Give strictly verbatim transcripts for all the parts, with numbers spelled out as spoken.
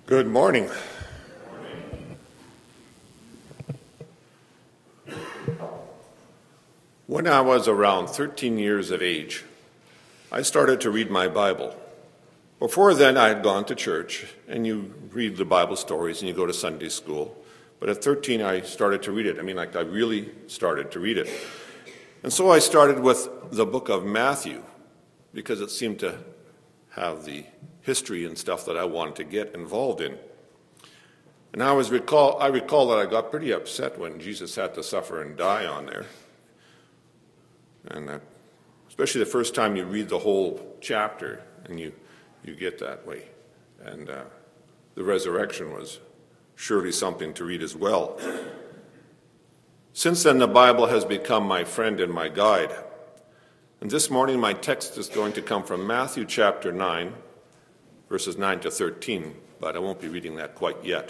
Good morning. When I was around thirteen years of age, I started to read my Bible. Before then, I had gone to church, and you read the Bible stories and you go to Sunday school. But at thirteen, I started to read it. I mean, like I really started to read it. And so I started with the book of Matthew, because it seemed to have the history and stuff that I wanted to get involved in. And I was recall I recall that I got pretty upset when Jesus had to suffer and die on there. And that, especially the first time you read the whole chapter and you, you get that way. And uh, the resurrection was surely something to read as well. Since then, the Bible has become my friend and my guide. And this morning, my text is going to come from Matthew chapter nine, verses nine to thirteen, but I won't be reading that quite yet.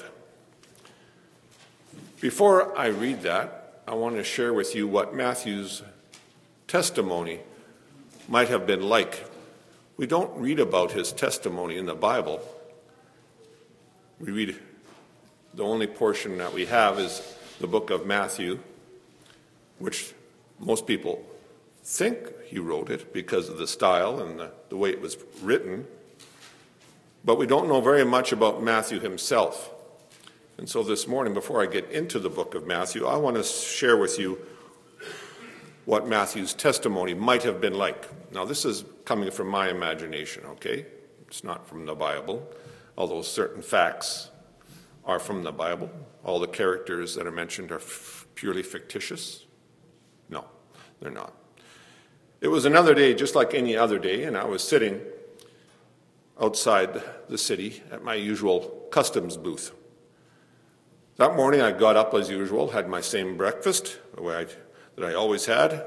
Before I read that, I want to share with you what Matthew's testimony might have been like. We don't read about his testimony in the Bible. We read, the only portion that we have is the book of Matthew, which most people think he wrote it because of the style and the, the way it was written. But we don't know very much about Matthew himself. And so this morning, before I get into the book of Matthew, I want to share with you what Matthew's testimony might have been like. Now, this is coming from my imagination, okay? It's not from the Bible, although certain facts are from the Bible. All the characters that are mentioned are f- purely fictitious. No, they're not. It was another day, just like any other day, and I was sitting outside the city at my usual customs booth. That morning I got up as usual, had my same breakfast, the way I, that I always had,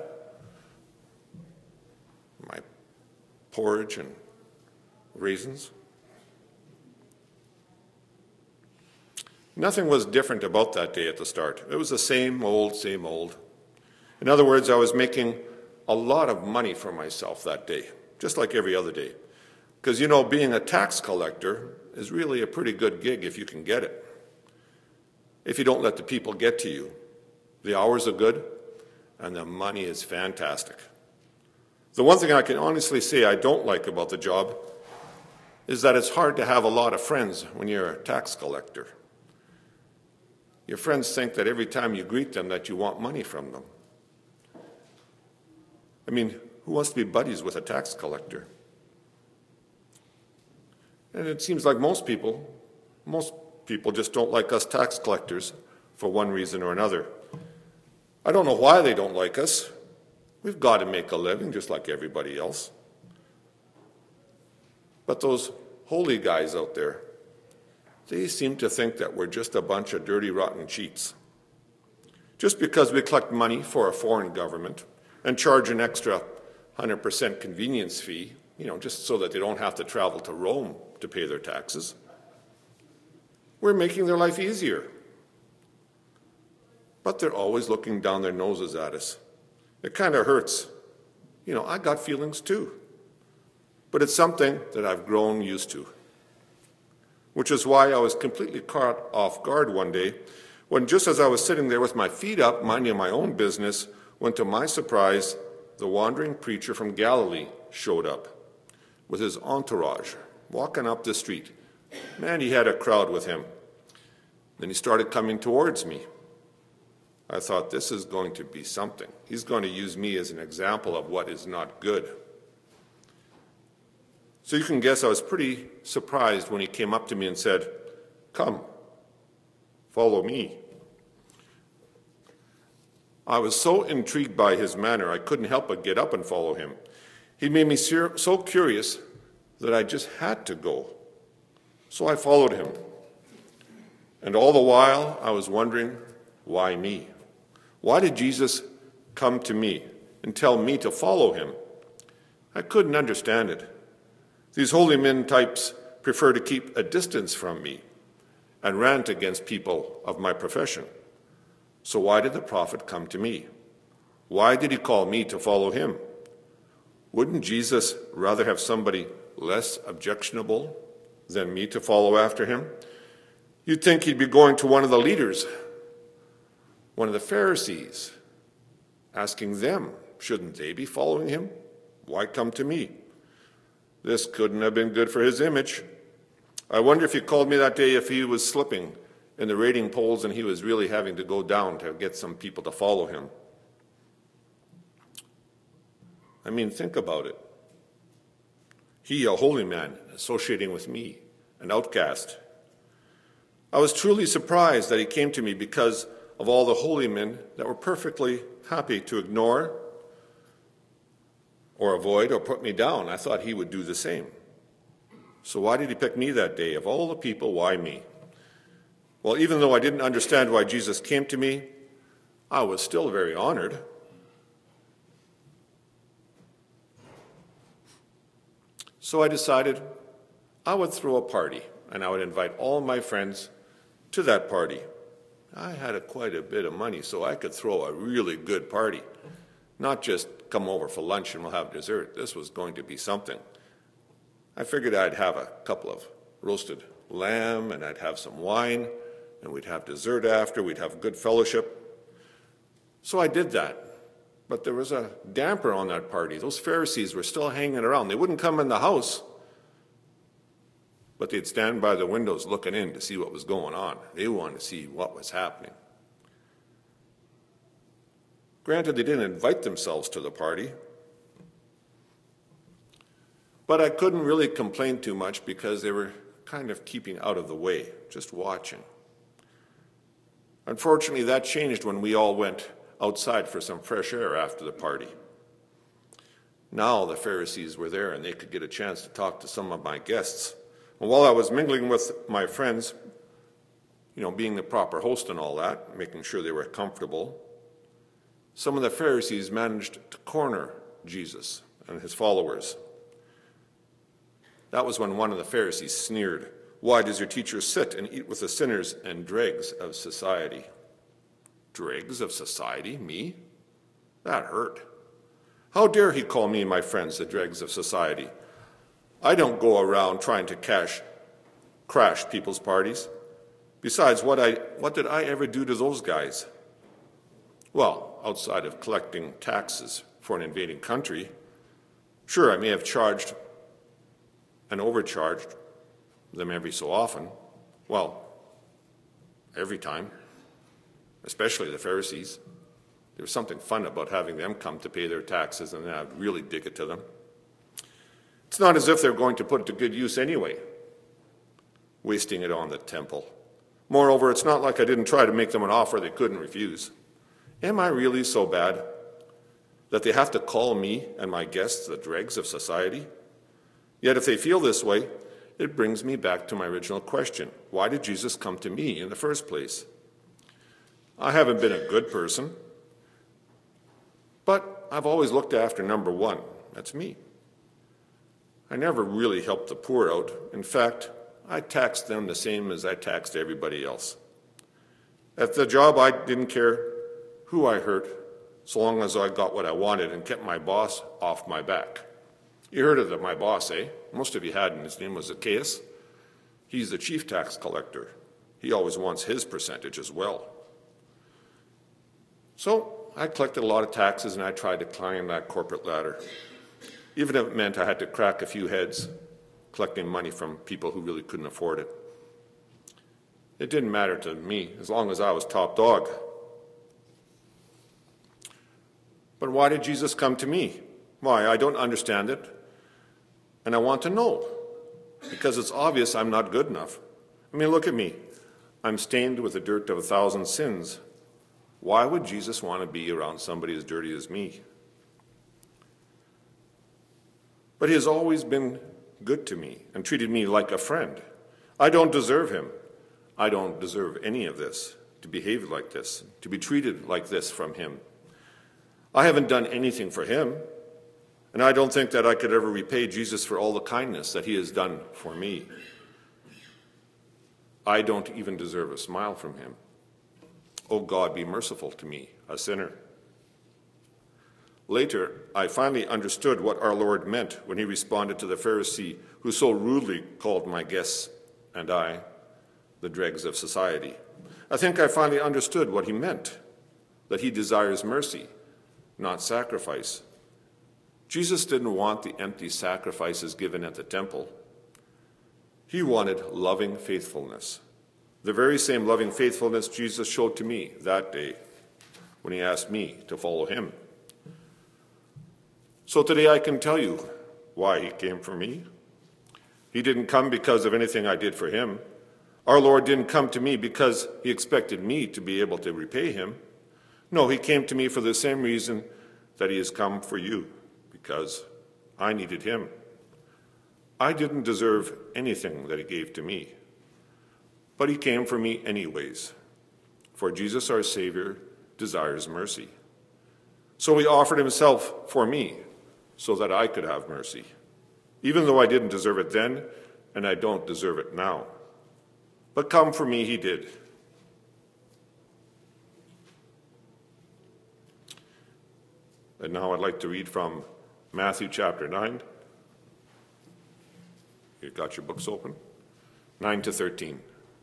my porridge and raisins. Nothing was different about that day at the start. It was the same old, same old. In other words, I was making a lot of money for myself that day, just like every other day. Because, you know, being a tax collector is really a pretty good gig if you can get it. If you don't let the people get to you. The hours are good, and the money is fantastic. The one thing I can honestly say I don't like about the job is that it's hard to have a lot of friends when you're a tax collector. Your friends think that every time you greet them that you want money from them. I mean, who wants to be buddies with a tax collector? And it seems like most people, most people just don't like us tax collectors for one reason or another. I don't know why they don't like us. We've got to make a living just like everybody else. But those holy guys out there, they seem to think that we're just a bunch of dirty, rotten cheats. Just because we collect money for a foreign government and charge an extra one hundred percent convenience fee, you know, just so that they don't have to travel to Rome to pay their taxes, we're making their life easier. But they're always looking down their noses at us. It kind of hurts. You know, I got feelings too. But it's something that I've grown used to. Which is why I was completely caught off guard one day when, just as I was sitting there with my feet up, minding my own business, when to my surprise, the wandering preacher from Galilee showed up with his entourage, walking up the street. Man, he had a crowd with him. Then he started coming towards me. I thought, this is going to be something. He's going to use me as an example of what is not good. So you can guess I was pretty surprised when he came up to me and said, "Come, follow me." I was so intrigued by his manner, I couldn't help but get up and follow him. He made me so curious that I just had to go. So I followed him. And all the while, I was wondering, why me? Why did Jesus come to me and tell me to follow him? I couldn't understand it. These holy men types prefer to keep a distance from me and rant against people of my profession. So why did the prophet come to me? Why did he call me to follow him? Wouldn't Jesus rather have somebody less objectionable than me to follow after him? You'd think he'd be going to one of the leaders, one of the Pharisees, asking them, shouldn't they be following him? Why come to me? This couldn't have been good for his image. I wonder if he called me that day if he was slipping in the rating polls and he was really having to go down to get some people to follow him. I mean, think about it. He, a holy man, associating with me, an outcast. I was truly surprised that he came to me because of all the holy men that were perfectly happy to ignore or avoid or put me down. I thought he would do the same. So why did he pick me that day? Of all the people, why me? Well, even though I didn't understand why Jesus came to me, I was still very honored. So I decided I would throw a party, and I would invite all my friends to that party. I had a, quite a bit of money, so I could throw a really good party. Not just come over for lunch and we'll have dessert. This was going to be something. I figured I'd have a couple of roasted lamb, and I'd have some wine, and we'd have dessert after. We'd have good fellowship. So I did that. But there was a damper on that party. Those Pharisees were still hanging around. They wouldn't come in the house, but they'd stand by the windows looking in to see what was going on. They wanted to see what was happening. Granted, they didn't invite themselves to the party, but I couldn't really complain too much because they were kind of keeping out of the way, just watching. Unfortunately, that changed when we all went outside for some fresh air after the party. Now the Pharisees were there and they could get a chance to talk to some of my guests. And while I was mingling with my friends, you know, being the proper host and all that, making sure they were comfortable, some of the Pharisees managed to corner Jesus and his followers. That was when one of the Pharisees sneered, "Why does your teacher sit and eat with the sinners and dregs of society?" Dregs of society? Me? That hurt. How dare he call me and my friends the dregs of society? I don't go around trying to cash, crash people's parties. Besides, what, I, what did I ever do to those guys? Well, outside of collecting taxes for an invading country, sure, I may have charged and overcharged them every so often. Well, every time, especially the Pharisees. There was something fun about having them come to pay their taxes, and then I'd really dig it to them. It's not as if they're going to put it to good use anyway, wasting it on the temple. Moreover, it's not like I didn't try to make them an offer they couldn't refuse. Am I really so bad that they have to call me and my guests the dregs of society? Yet if they feel this way, it brings me back to my original question. Why did Jesus come to me in the first place? I haven't been a good person, but I've always looked after number one. That's me. I never really helped the poor out. In fact, I taxed them the same as I taxed everybody else. At the job, I didn't care who I hurt, so long as I got what I wanted and kept my boss off my back. You heard of the, my boss, eh? Most of you hadn't. His name was Zacchaeus. He's the chief tax collector. He always wants his percentage as well. So I collected a lot of taxes and I tried to climb that corporate ladder, even if it meant I had to crack a few heads collecting money from people who really couldn't afford it. It didn't matter to me as long as I was top dog. But why did Jesus come to me? Why? I don't understand it, and I want to know, because it's obvious I'm not good enough. I mean, look at me. I'm stained with the dirt of a thousand sins. Why would Jesus want to be around somebody as dirty as me? But he has always been good to me and treated me like a friend. I don't deserve him. I don't deserve any of this, to behave like this, to be treated like this from him. I haven't done anything for him, and I don't think that I could ever repay Jesus for all the kindness that he has done for me. I don't even deserve a smile from him. Oh God, be merciful to me, a sinner. Later, I finally understood what our Lord meant when he responded to the Pharisee who so rudely called my guests and I the dregs of society. I think I finally understood what he meant, that he desires mercy, not sacrifice. Jesus didn't want the empty sacrifices given at the temple. He wanted loving faithfulness, the very same loving faithfulness Jesus showed to me that day when he asked me to follow him. So today I can tell you why he came for me. He didn't come because of anything I did for him. Our Lord didn't come to me because he expected me to be able to repay him. No, he came to me for the same reason that he has come for you, because I needed him. I didn't deserve anything that he gave to me, but he came for me anyways, for Jesus our Savior desires mercy. So he offered himself for me so that I could have mercy, even though I didn't deserve it then and I don't deserve it now. But come for me he did. And now I'd like to read from Matthew chapter nine. You've got your books open. nine to thirteen.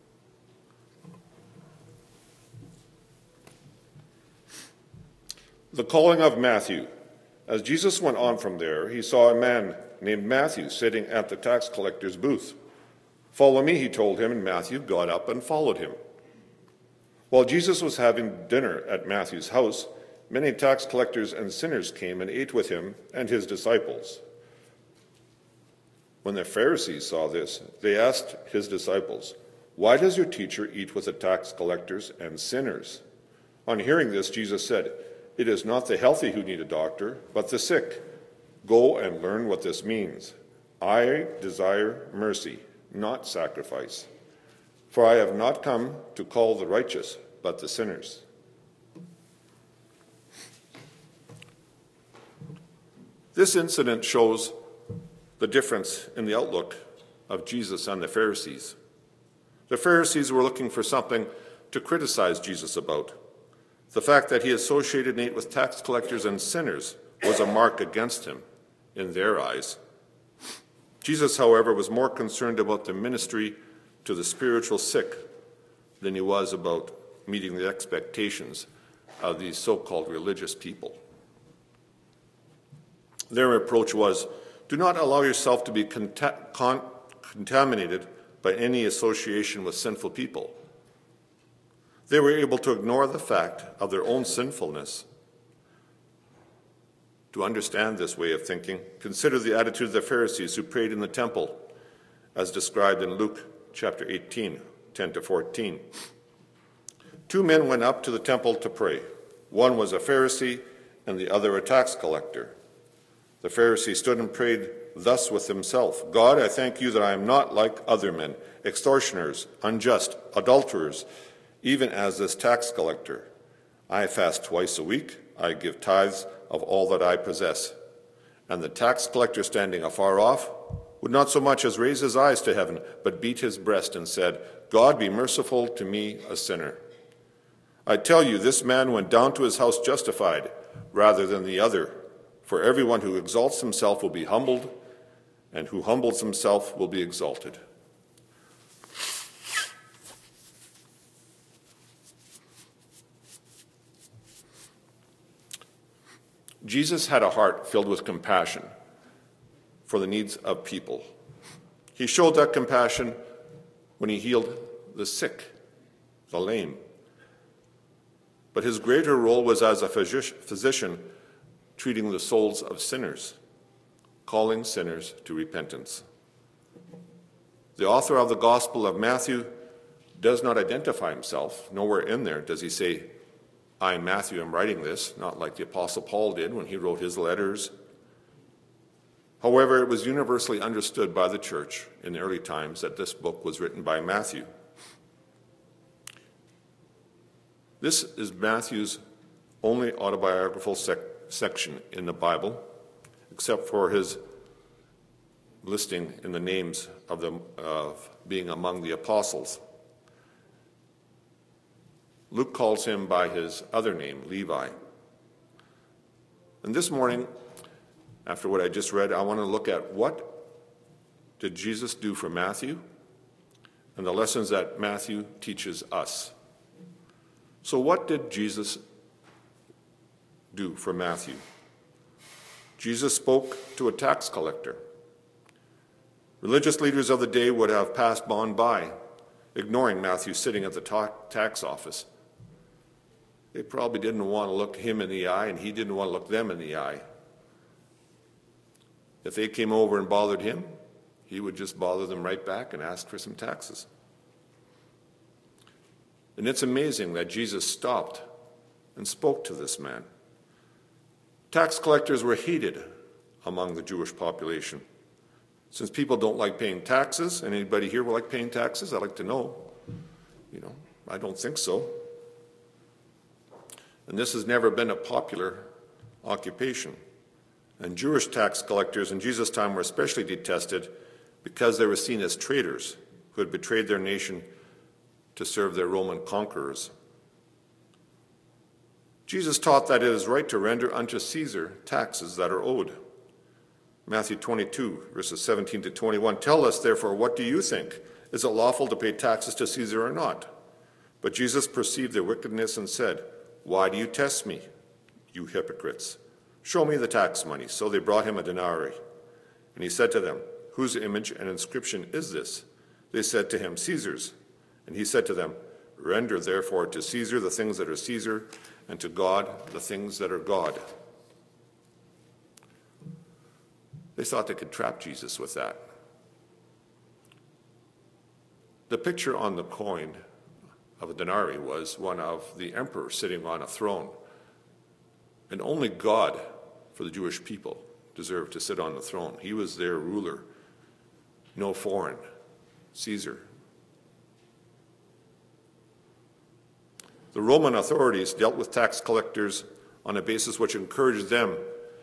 The calling of Matthew. As Jesus went on from there, he saw a man named Matthew sitting at the tax collector's booth. Follow me, he told him, and Matthew got up and followed him. While Jesus was having dinner at Matthew's house, many tax collectors and sinners came and ate with him and his disciples. When the Pharisees saw this, they asked his disciples, "Why does your teacher eat with the tax collectors and sinners?" On hearing this, Jesus said, "It is not the healthy who need a doctor, but the sick. Go and learn what this means. I desire mercy, not sacrifice. For I have not come to call the righteous, but the sinners." This incident shows the difference in the outlook of Jesus and the Pharisees. The Pharisees were looking for something to criticize Jesus about. The fact that he associated and ate with tax collectors and sinners was a mark against him in their eyes. Jesus, however, was more concerned about the ministry to the spiritual sick than he was about meeting the expectations of these so-called religious people. Their approach was, do not allow yourself to be conta- con- contaminated by any association with sinful people. They were able to ignore the fact of their own sinfulness. To understand this way of thinking, consider the attitude of the Pharisees who prayed in the temple, as described in Luke chapter eighteen, ten to fourteen. Two men went up to the temple to pray. One was a Pharisee and the other a tax collector. The Pharisee stood and prayed thus with himself, "God, I thank you that I am not like other men, extortioners, unjust, adulterers, even as this tax collector. I fast twice a week. I give tithes of all that I possess." And the tax collector, standing afar off, would not so much as raise his eyes to heaven, but beat his breast and said, "God, be merciful to me, a sinner." I tell you, this man went down to his house justified rather than the other. For everyone who exalts himself will be humbled, and who humbles himself will be exalted. Jesus had a heart filled with compassion for the needs of people. He showed that compassion when he healed the sick, the lame. But his greater role was as a physician treating the souls of sinners, calling sinners to repentance. The author of the Gospel of Matthew does not identify himself. Nowhere in there does he say, "I, Matthew, am writing this," not like the Apostle Paul did when he wrote his letters. However, it was universally understood by the church in the early times that this book was written by Matthew. This is Matthew's only autobiographical sec- section in the Bible, except for his listing in the names of, the, of being among the apostles. Luke calls him by his other name, Levi. And this morning, after what I just read, I want to look at what did Jesus do for Matthew, and the lessons that Matthew teaches us. So what did Jesus do for Matthew? Jesus spoke to a tax collector. Religious leaders of the day would have passed on by, ignoring Matthew sitting at the ta- tax office. They probably didn't want to look him in the eye, and he didn't want to look them in the eye. If they came over and bothered him, he would just bother them right back and ask for some taxes. And it's amazing that Jesus stopped and spoke to this man. Tax collectors were hated among the Jewish population. Since people don't like paying taxes, and anybody here will like paying taxes? I'd like to know. You know, I don't think so. And this has never been a popular occupation. And Jewish tax collectors in Jesus' time were especially detested because they were seen as traitors who had betrayed their nation to serve their Roman conquerors. Jesus taught that it is right to render unto Caesar taxes that are owed. Matthew twenty-two, verses seventeen to twenty-one, tell us, therefore, what do you think? Is it lawful to pay taxes to Caesar or not? But Jesus perceived their wickedness and said, why do you test me, you hypocrites? Show me the tax money. So they brought him a denarii. And he said to them, whose image and inscription is this? They said to him, Caesar's. And he said to them, render therefore to Caesar the things that are Caesar, and to God the things that are God. They thought they could trap Jesus with that. The picture on the coin of a denarii was one of the emperor sitting on a throne. And only God, for the Jewish people, deserved to sit on the throne. He was their ruler, no foreign, Caesar. The Roman authorities dealt with tax collectors on a basis which encouraged them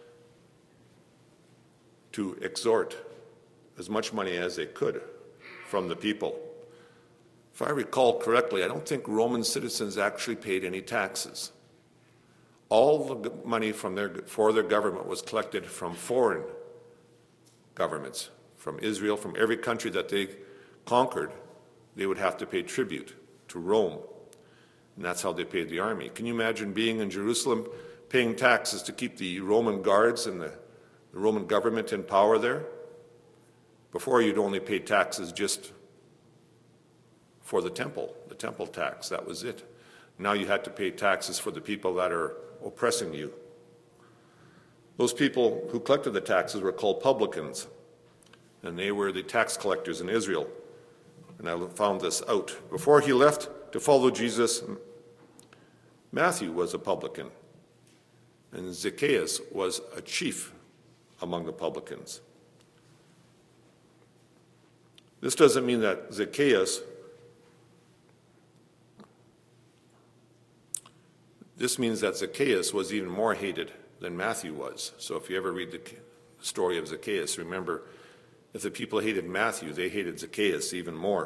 to extort as much money as they could from the people. If I recall correctly, I don't think Roman citizens actually paid any taxes. All the money from their, for their government was collected from foreign governments, from Israel, from every country that they conquered. They would have to pay tribute to Rome, and that's how they paid the army. Can you imagine being in Jerusalem, paying taxes to keep the Roman guards and the, the Roman government in power there? Before, you'd only pay taxes just for the temple, the temple tax, that was it. Now you had to pay taxes for the people that are oppressing you. Those people who collected the taxes were called publicans, and they were the tax collectors in Israel. And I found this out. Before he left to follow Jesus, Matthew was a publican, and Zacchaeus was a chief among the publicans. This doesn't mean that Zacchaeus This means that Zacchaeus was even more hated than Matthew was. So if you ever read the story of Zacchaeus, remember, if the people hated Matthew, they hated Zacchaeus even more.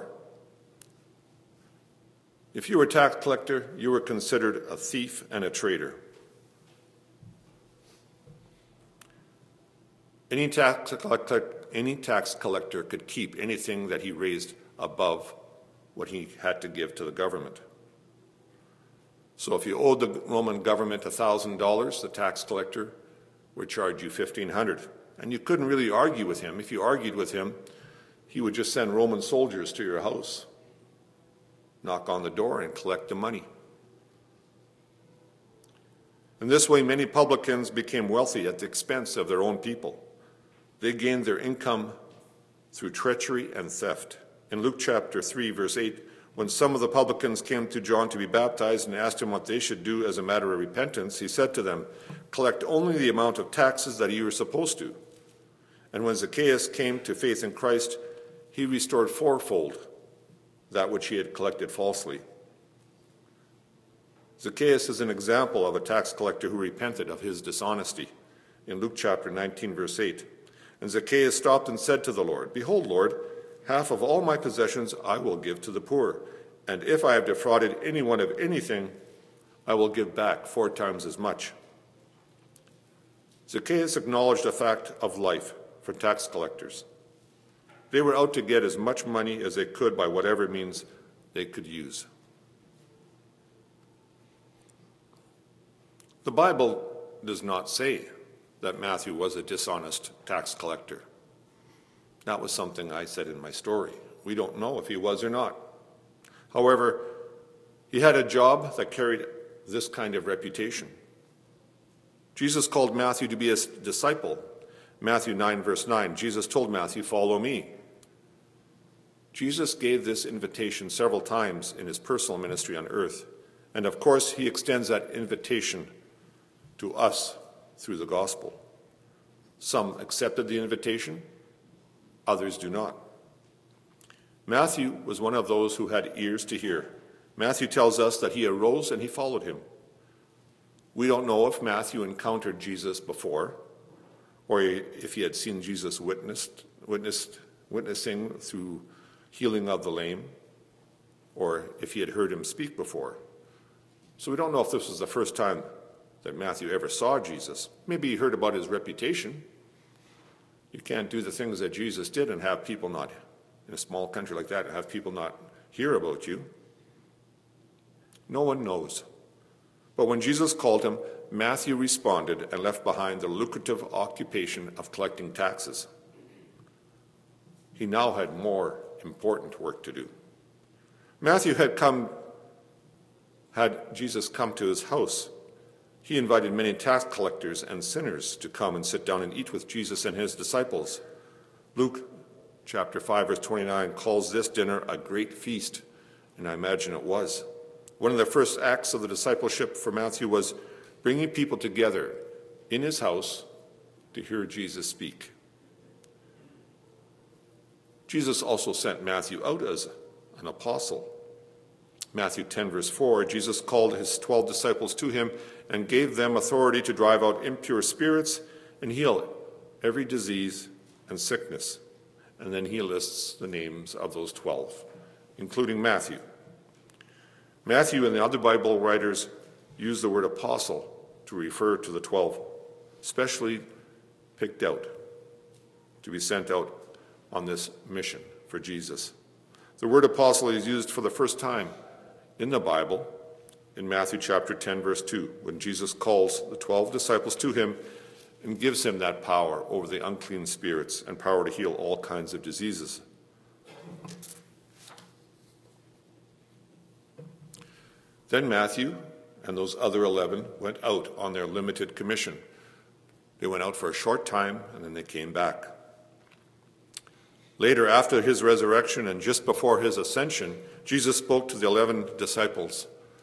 If you were a tax collector, you were considered a thief and a traitor. Any tax collector, any tax collector could keep anything that he raised above what he had to give to the government. So if you owed the Roman government one thousand dollars, the tax collector would charge you fifteen hundred dollars. And you couldn't really argue with him. If you argued with him, he would just send Roman soldiers to your house, knock on the door, and collect the money. In this way, many publicans became wealthy at the expense of their own people. They gained their income through treachery and theft. In Luke chapter three, verse eight, when some of the publicans came to John to be baptized and asked him what they should do as a matter of repentance, he said to them, collect only the amount of taxes that you are supposed to. And when Zacchaeus came to faith in Christ, he restored fourfold that which he had collected falsely. Zacchaeus is an example of a tax collector who repented of his dishonesty. In Luke chapter nineteen, verse eight, and Zacchaeus stopped and said to the Lord, behold, Lord, half of all my possessions I will give to the poor, and if I have defrauded anyone of anything, I will give back four times as much. Zacchaeus acknowledged a fact of life for tax collectors. They were out to get as much money as they could by whatever means they could use. The Bible does not say that Matthew was a dishonest tax collector. That was something I said in my story. We don't know if he was or not. However, he had a job that carried this kind of reputation. Jesus called Matthew to be a disciple. Matthew nine, verse nine, Jesus told Matthew, "Follow me." Jesus gave this invitation several times in his personal ministry on earth. And of course, he extends that invitation to us through the gospel. Some accepted the invitation, others do not. Matthew was one of those who had ears to hear. Matthew tells us that he arose and he followed him. We don't know if Matthew encountered Jesus before, or if he had seen Jesus witnessed, witnessed, witnessing through healing of the lame, or if he had heard him speak before. So we don't know if this was the first time that Matthew ever saw Jesus. Maybe he heard about his reputation. You can't do the things that Jesus did and have people not, in a small country like that, have people not hear about you. No one knows. But when Jesus called him, Matthew responded and left behind the lucrative occupation of collecting taxes. He now had more important work to do. Matthew had come, had Jesus come to his house. He invited many tax collectors and sinners to come and sit down and eat with Jesus and his disciples. Luke chapter five, verse twenty-nine calls this dinner a great feast, and I imagine it was. One of the first acts of the discipleship for Matthew was bringing people together in his house to hear Jesus speak. Jesus also sent Matthew out as an apostle. Matthew ten, verse four, Jesus called his twelve disciples to him and gave them authority to drive out impure spirits and heal every disease and sickness. And then he lists the names of those twelve, including Matthew. Matthew and the other Bible writers use the word apostle to refer to the twelve, specially picked out to be sent out on this mission for Jesus. The word apostle is used for the first time in the Bible in Matthew chapter ten, verse two, when Jesus calls the twelve disciples to him and gives him that power over the unclean spirits and power to heal all kinds of diseases. Then Matthew and those other eleven went out on their limited commission. They went out for a short time and then they came back. Later, after his resurrection and just before his ascension, Jesus spoke to the eleven disciples.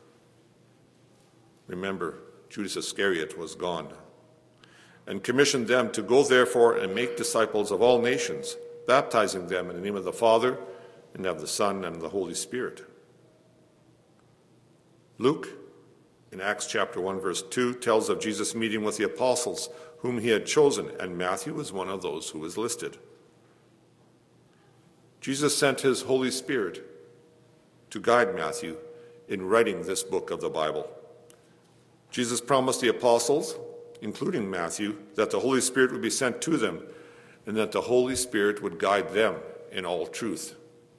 Remember, Judas Iscariot was gone. And commissioned them to go therefore and make disciples of all nations, baptizing them in the name of the Father and of the Son and of the Holy Spirit. Luke, in Acts chapter one, verse two, tells of Jesus meeting with the apostles whom he had chosen, and Matthew was one of those who was listed. Jesus sent his Holy Spirit to guide Matthew in writing this book of the Bible. Jesus promised the apostles, including Matthew, that the Holy Spirit would be sent to them and that the Holy Spirit would guide them in all truth.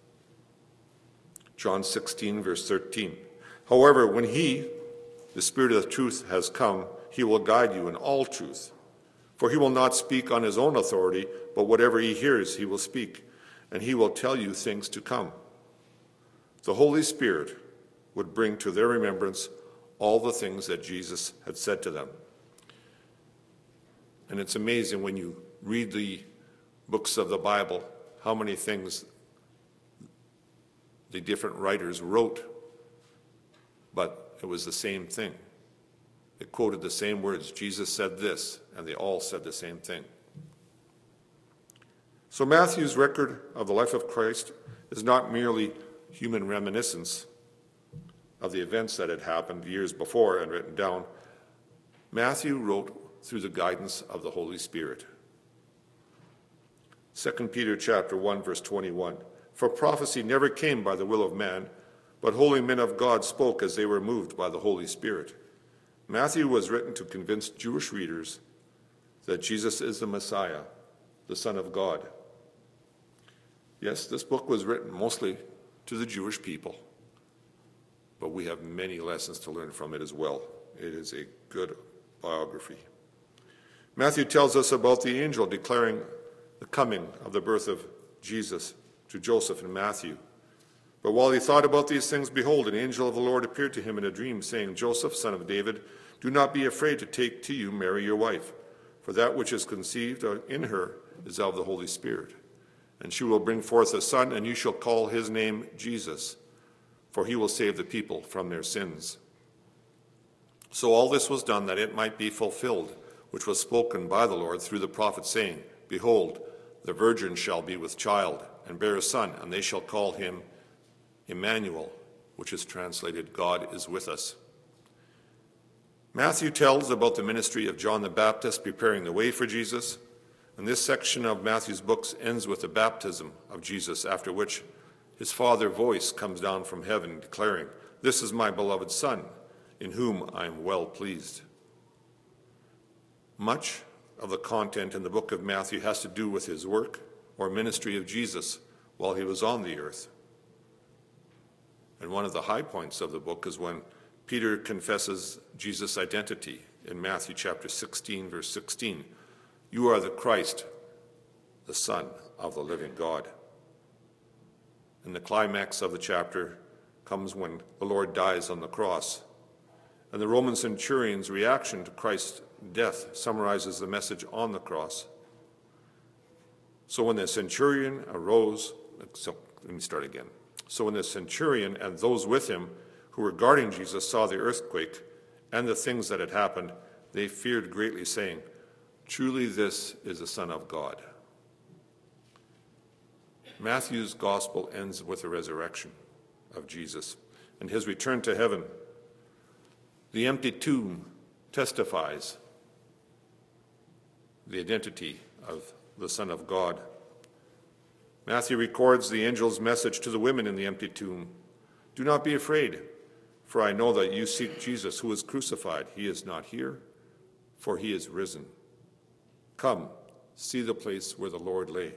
John sixteen, verse thirteen. However, when he, the Spirit of truth, has come, he will guide you in all truth. For he will not speak on his own authority, but whatever he hears he will speak, and he will tell you things to come. The Holy Spirit would bring to their remembrance all the things that Jesus had said to them. And it's amazing when you read the books of the Bible, how many things the different writers wrote, but it was the same thing. It quoted the same words. Jesus said this, and they all said the same thing. So Matthew's record of the life of Christ is not merely human reminiscence of the events that had happened years before and written down. Matthew wrote through the guidance of the Holy Spirit. Second Peter chapter one, verse twenty-one. For prophecy never came by the will of man, but holy men of God spoke as they were moved by the Holy Spirit. Matthew was written to convince Jewish readers that Jesus is the Messiah, the Son of God. Yes, this book was written mostly to the Jewish people, but we have many lessons to learn from it as well. It is a good biography. Matthew tells us about the angel declaring the coming of the birth of Jesus to Joseph and Matthew. But while he thought about these things, behold, an angel of the Lord appeared to him in a dream, saying, Joseph, son of David, do not be afraid to take to you Mary your wife, for that which is conceived in her is of the Holy Spirit. And she will bring forth a son, and you shall call his name Jesus, for he will save the people from their sins. So all this was done that it might be fulfilled, which was spoken by the Lord through the prophet, saying, Behold, the virgin shall be with child, and bear a son, and they shall call him Emmanuel, which is translated, God is with us. Matthew tells about the ministry of John the Baptist preparing the way for Jesus, and this section of Matthew's books ends with the baptism of Jesus, after which his Father's voice comes down from heaven declaring, This is my beloved Son, in whom I am well pleased. Much of the content in the book of Matthew has to do with his work or ministry of Jesus while he was on the earth. And one of the high points of the book is when Peter confesses Jesus' identity in Matthew chapter sixteen, verse sixteen. You are the Christ, the Son of the living God. And the climax of the chapter comes when the Lord dies on the cross. And the Roman centurion's reaction to Christ's death summarizes the message on the cross. So when the centurion arose, so let me start again. So when the centurion and those with him who were guarding Jesus saw the earthquake and the things that had happened, they feared greatly, saying, Truly this is the Son of God. Matthew's gospel ends with the resurrection of Jesus and his return to heaven. The empty tomb testifies the identity of the Son of God. Matthew records the angel's message to the women in the empty tomb. Do not be afraid, for I know that you seek Jesus who was crucified. He is not here, for he is risen. Come, see the place where the Lord lay.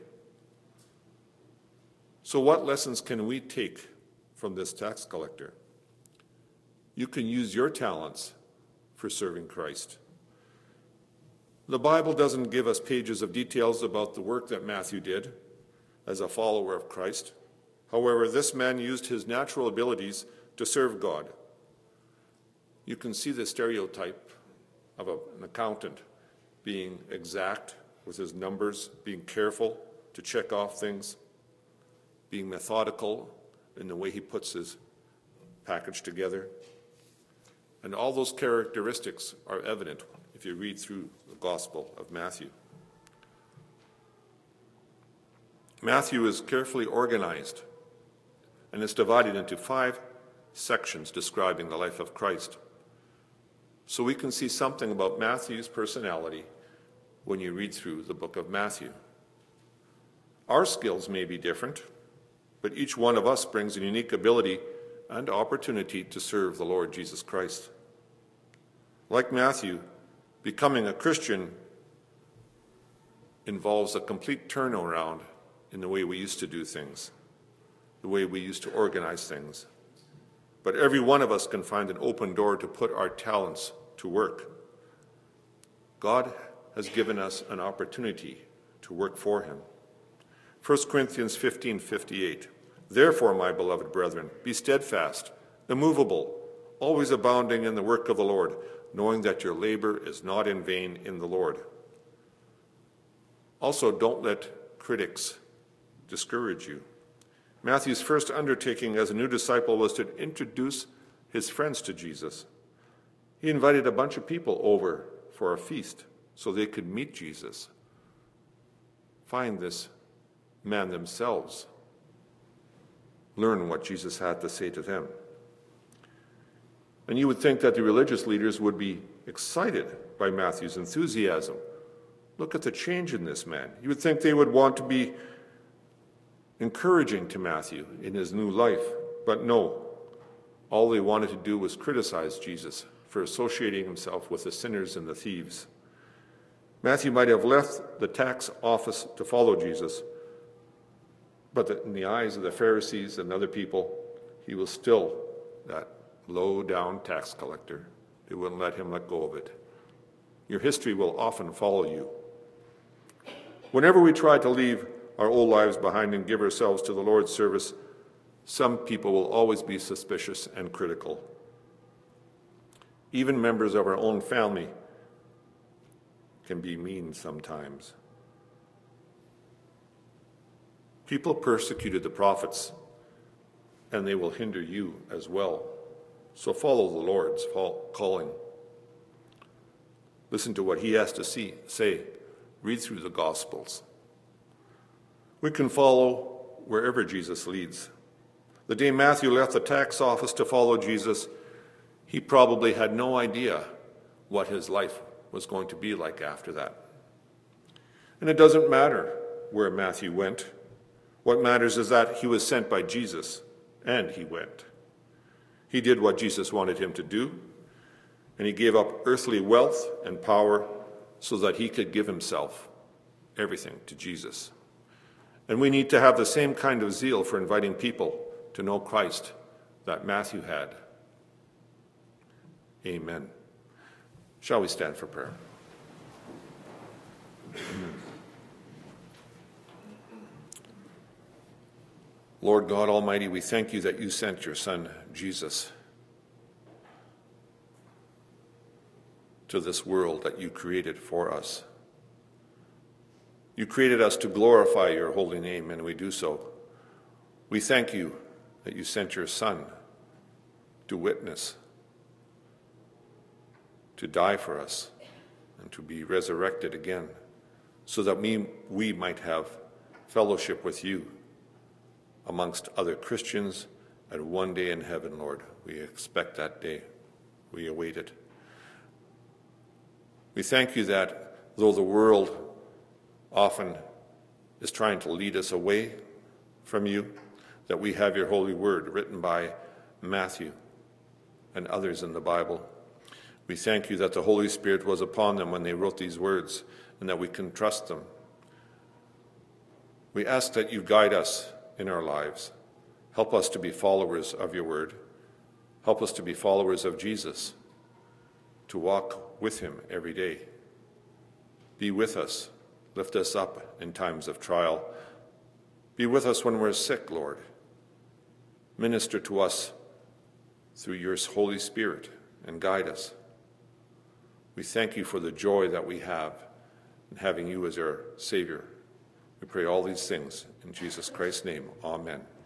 So what lessons can we take from this tax collector? You can use your talents for serving Christ. The Bible doesn't give us pages of details about the work that Matthew did as a follower of Christ. However, this man used his natural abilities to serve God. You can see the stereotype of a, an accountant being exact with his numbers, being careful to check off things, being methodical in the way he puts his package together. And all those characteristics are evident if you read through the Gospel of Matthew. Matthew is carefully organized, and it's divided into five sections describing the life of Christ. So we can see something about Matthew's personality when you read through the book of Matthew. Our skills may be different, but each one of us brings a unique ability and opportunity to serve the Lord Jesus Christ. Like Matthew, becoming a Christian involves a complete turnaround in the way we used to do things, the way we used to organize things. But every one of us can find an open door to put our talents to work. God has given us an opportunity to work for him. First Corinthians fifteen fifty-eight. Therefore, my beloved brethren, be steadfast, immovable, always abounding in the work of the Lord, knowing that your labor is not in vain in the Lord. Also, don't let critics discourage you. Matthew's first undertaking as a new disciple was to introduce his friends to Jesus. He invited a bunch of people over for a feast so they could meet Jesus, find this man themselves, learn what Jesus had to say to them. And you would think that the religious leaders would be excited by Matthew's enthusiasm. Look at the change in this man. You would think they would want to be encouraging to Matthew in his new life, but no. All they wanted to do was criticize Jesus for associating himself with the sinners and the thieves. Matthew might have left the tax office to follow Jesus, But in the eyes of the Pharisees and other people, he was still that low-down tax collector. They wouldn't let him let go of it. Your history will often follow you. Whenever we try to leave our old lives behind and give ourselves to the Lord's service, some people will always be suspicious and critical. Even members of our own family can be mean sometimes. People persecuted the prophets, and they will hinder you as well. So follow the Lord's calling. Listen to what he has to see, say. Read through the Gospels. We can follow wherever Jesus leads. The day Matthew left the tax office to follow Jesus, he probably had no idea what his life was going to be like after that. And it doesn't matter where Matthew went. What matters is that he was sent by Jesus, and he went. He did what Jesus wanted him to do, and he gave up earthly wealth and power so that he could give himself, everything, to Jesus. And we need to have the same kind of zeal for inviting people to know Christ that Matthew had. Amen. Shall we stand for prayer? Lord God Almighty, we thank you that you sent your Son, Jesus, to this world that you created for us. You created us to glorify your holy name, and we do so. We thank you that you sent your Son to witness, to die for us, and to be resurrected again, so that we, we might have fellowship with you amongst other Christians and one day in heaven, Lord. We expect that day. We await it. We thank you that though the world often is trying to lead us away from you, that we have your holy word written by Matthew and others in the Bible. We thank you that the Holy Spirit was upon them when they wrote these words, and that we can trust them. We ask that you guide us in our lives. Help us to be followers of your word. Help us to be followers of Jesus, to walk with him every day. Be with us. Lift us up in times of trial. Be with us when we're sick, Lord. Minister to us through your Holy Spirit and guide us. We thank you for the joy that we have in having you as our Savior. We pray all these things in Jesus Christ's name. Amen.